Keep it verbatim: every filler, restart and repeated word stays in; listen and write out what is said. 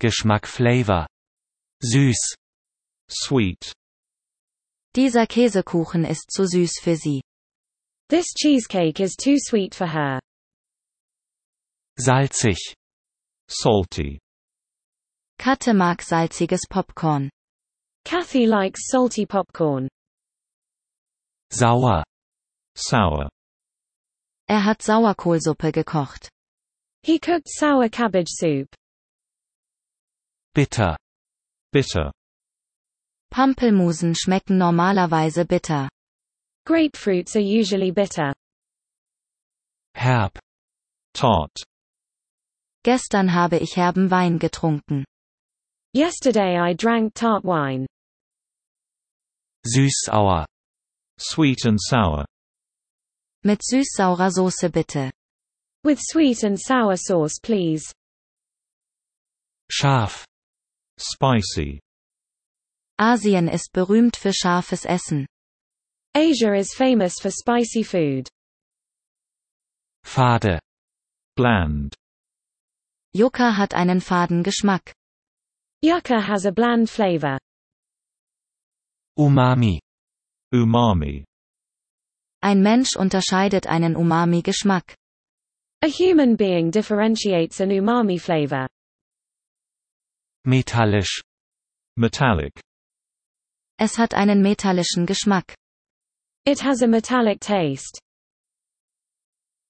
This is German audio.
Geschmack Flavor. Süß. Sweet. Dieser Käsekuchen ist zu süß für sie. This cheesecake is too sweet for her. Salzig. Salty. Katte mag salziges Popcorn. Kathy likes salty popcorn. Sauer. Sour. Er hat Sauerkohlsuppe gekocht. He cooked sour cabbage soup. Bitter. Bitter. Pampelmusen schmecken normalerweise bitter. Grapefruits are usually bitter. Herb. Tart. Gestern habe ich herben Wein getrunken. Yesterday I drank tart wine. Süß-sauer. Sweet and sour. Mit süß-saurer Soße bitte. With sweet and sour sauce please. Scharf. Spicy. Asien ist berühmt für scharfes Essen. Asia is famous for spicy food. Fade. Bland. Yucca hat einen faden Geschmack. Yucca has a bland flavor. Umami. Umami. Ein Mensch unterscheidet einen Umami-Geschmack. A human being differentiates an umami flavor. Metallisch. Metallic. Es hat einen metallischen Geschmack. It has a metallic taste.